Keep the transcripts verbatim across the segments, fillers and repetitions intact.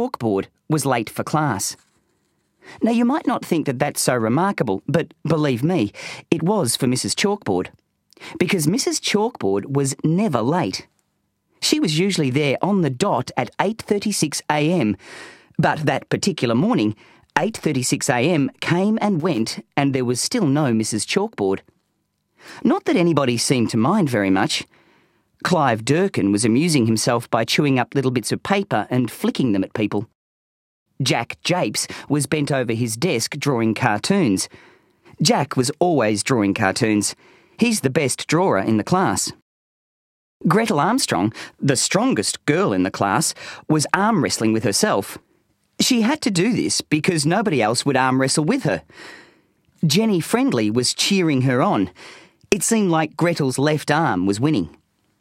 Chalkboard was late for class. Now, you might not think that that's so remarkable, but believe me, it was for Missus Chalkboard, because Missus Chalkboard was never late. She was usually there on the dot at eight thirty-six a m, but that particular morning, eight thirty-six a m came and went, and there was still no Missus Chalkboard. Not that anybody seemed to mind very much. Clive Durkin was amusing himself by chewing up little bits of paper and flicking them at people. Jack Japes was bent over his desk drawing cartoons. Jack was always drawing cartoons. He's the best drawer in the class. Gretel Armstrong, the strongest girl in the class, was arm wrestling with herself. She had to do this because nobody else would arm wrestle with her. Jenny Friendly was cheering her on. It seemed like Gretel's left arm was winning.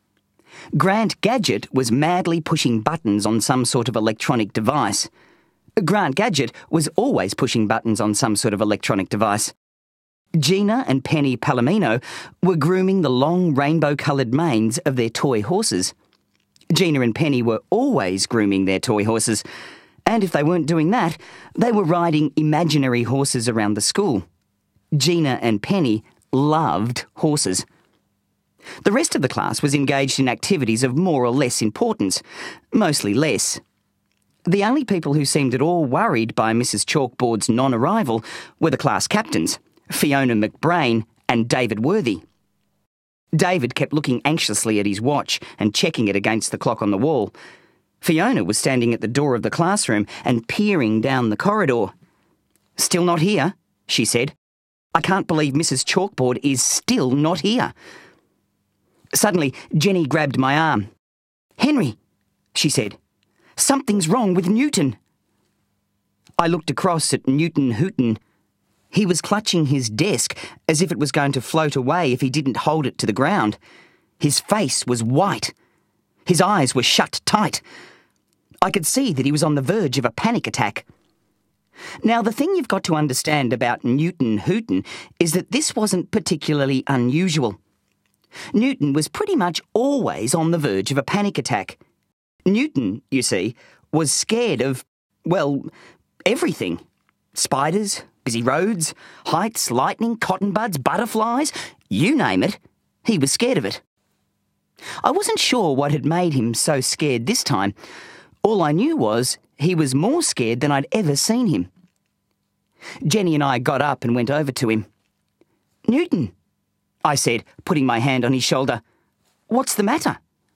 Grant Gadget was madly pushing buttons on some sort of electronic device. Grant Gadget was always pushing buttons on some sort of electronic device. Gina and Penny Palomino were grooming the long rainbow-coloured manes of their toy horses. Gina and Penny were always grooming their toy horses, and if they weren't doing that, they were riding imaginary horses around the school. Gina and Penny loved horses. The rest of the class was engaged in activities of more or less importance, mostly less. The only people who seemed at all worried by Missus Chalkboard's non-arrival were the class captains, Fiona McBrain and David Worthy. David kept looking anxiously at his watch and checking it against the clock on the wall. Fiona was standing at the door of the classroom and peering down the corridor. "Still not here," she said. "I can't believe Missus Chalkboard is still not here." Suddenly, Jenny grabbed my arm. "Henry," she said, "something's wrong with Newton." I looked across at Newton Hooton. He was clutching his desk as if it was going to float away if he didn't hold it to the ground. His face was white. His eyes were shut tight. I could see that he was on the verge of a panic attack. Now, the thing you've got to understand about Newton Hooton is that this wasn't particularly unusual. Newton was pretty much always on the verge of a panic attack. Newton, you see, was scared of, well, everything. Spiders, busy roads, heights, lightning, cotton buds, butterflies, you name it, he was scared of it. I wasn't sure what had made him so scared this time. All I knew was he was more scared than I'd ever seen him. Jenny and I got up and went over to him. "Newton," I said, putting my hand on his shoulder, "what's the matter?"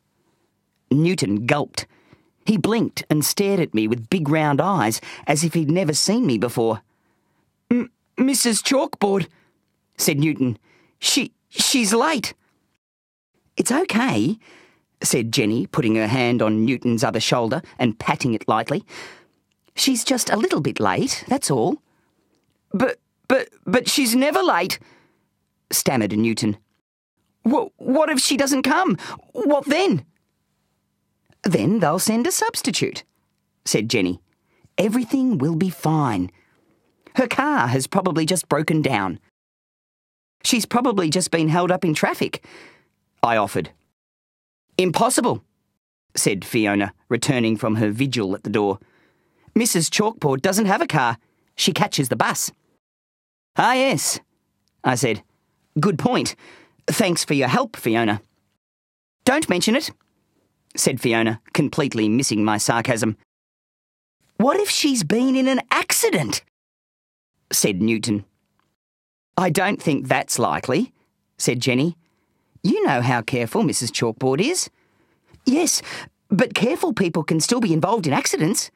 Newton gulped. He blinked and stared at me with big round eyes as if he'd never seen me before. M- Missus Chalkboard," said Newton. She, she's late." "It's okay," said Jenny, putting her hand on Newton's other shoulder and patting it lightly. "She's just a little bit late, that's all." But, but, but she's never late," stammered Newton. "What, what if she doesn't come? What then?" "Then they'll send a substitute," said Jenny. "Everything will be fine. Her car has probably just broken down." "She's probably just been held up in traffic," I offered. "Impossible," said Fiona, returning from her vigil at the door. "Missus Chalkboard doesn't have a car. She catches the bus." "Ah, yes," I said. "Good point. Thanks for your help, Fiona." "Don't mention it," said Fiona, completely missing my sarcasm. "What if she's been in an accident?" said Newton. "I don't think that's likely," said Jenny. "You know how careful Missus Chalkboard is." "Yes, but careful people can still be involved in accidents,"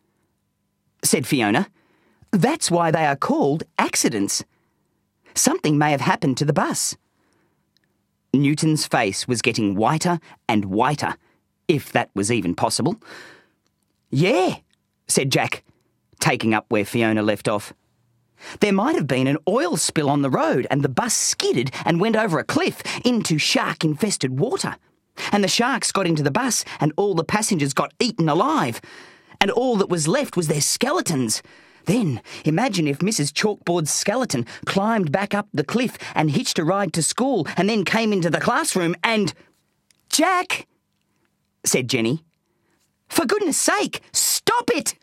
said Fiona. "That's why they are called accidents. Something may have happened to the bus." Newton's face was getting whiter and whiter, if that was even possible. "Yeah," said Jack, taking up where Fiona left off. "There might have been an oil spill on the road and the bus skidded and went over a cliff into shark-infested water. And the sharks got into the bus and all the passengers got eaten alive. And all that was left was their skeletons. Then, imagine if Missus Chalkboard's skeleton climbed back up the cliff and hitched a ride to school and then came into the classroom and—" "Jack," said Jenny. "For goodness sake, stop it!"